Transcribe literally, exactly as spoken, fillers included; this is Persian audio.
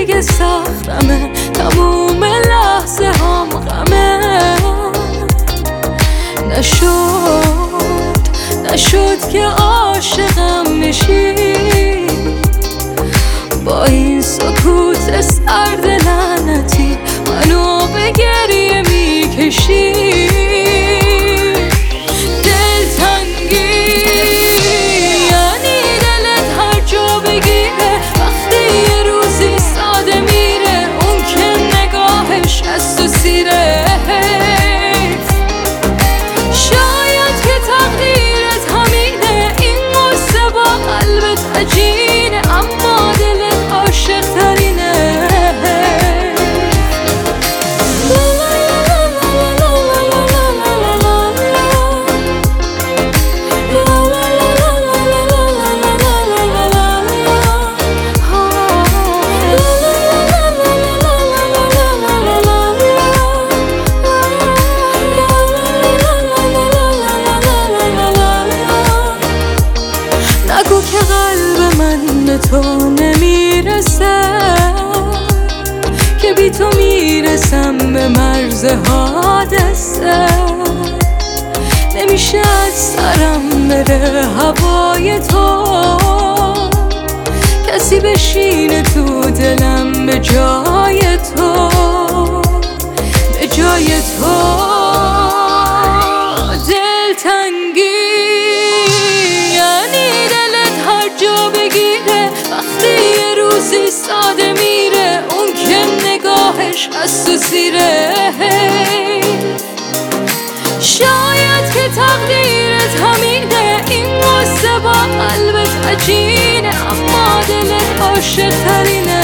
دیگه سختمه، تموم لحظه هم غمه. نشد نشد که عاشقم میشی، با این سکوت سرد لعنتی منو به گریه میکشی. دلتنگی یعنی دلت هر جا بگیره، وقتی یه روزی ساده میره اون که نگاهش از تو سیره. شاید که تقدیرت همینه، این قصه با قلبت عجینه، اما دلت عاشق ترینه. نگو که قلب من به تو نمیرسه، که بی تو میرسم به مرز حادثه. نمیشه از سرم بره هوای تو، کسی بشینه تو دلم به جای تو، به جای تو. دلتنگی یعنی دلت هر جا بگیره، وقتی یه روزی ساده میره اون که نگاهش از تو سیره. شاید که تقدیرت همینه، این قصه با قلبت عجینه، اما دلت عاشق ترینه.